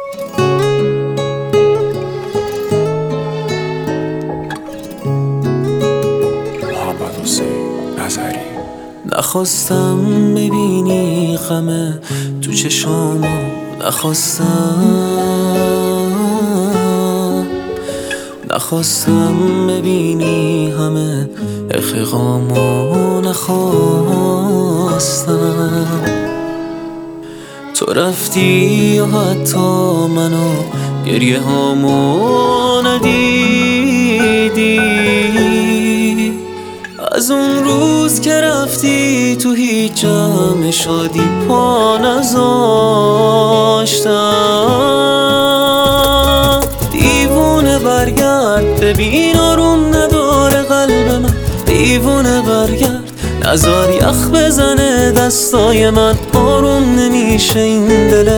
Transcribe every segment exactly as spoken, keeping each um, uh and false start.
محمد حسین نظری. نخواستم ببینی غمه تو چشامو، نخواستم نخواستم ببینی همه اخیقامو، نخواستم تو رفتی و حتی منو گریه هامو ندیدی. از اون روز که رفتی تو هیچ جمع شادی پا نذاشتم. دیوونه برگرد ببین آروم نداره قلب من، دیوونه برگرد نزار یخ بزنه دستای من، آروم نمیشه این دل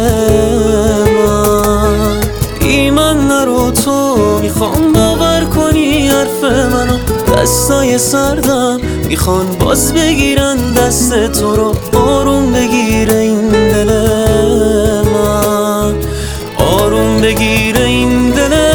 من. بی من نرو تو میخوام باور کنی حرف منو، دستای سردم میخوان باز بگیرن دست تو رو، آروم بگیره این دل من، آروم بگیره این دل من.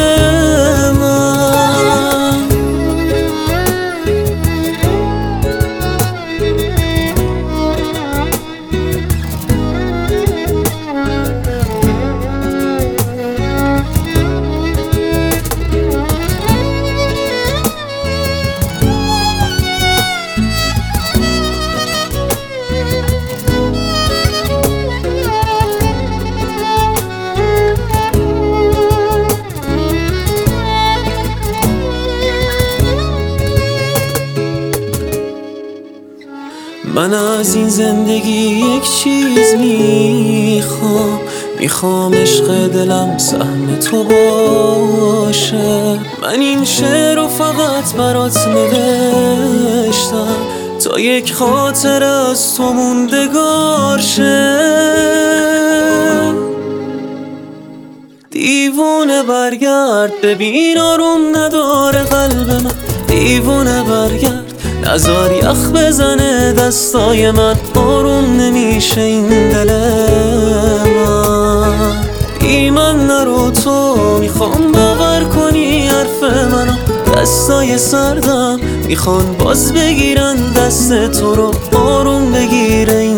من از این زندگی یک چیز میخوام، میخوام عشق دلم سهم تو باشه. من این شعر رو فقط برات نوشتم تا یک خاطر از تو موندگار شه. دیوونه برگرد ببین آروم نداره قلب من، دیوونه برگرد نزار یخ بزنه دستای من، آروم نمیشه این دل من. بی من نرو تو میخوام باور کنی حرف منو، دستای سردم میخوان باز بگیرن دست تو رو، آروم بگیره این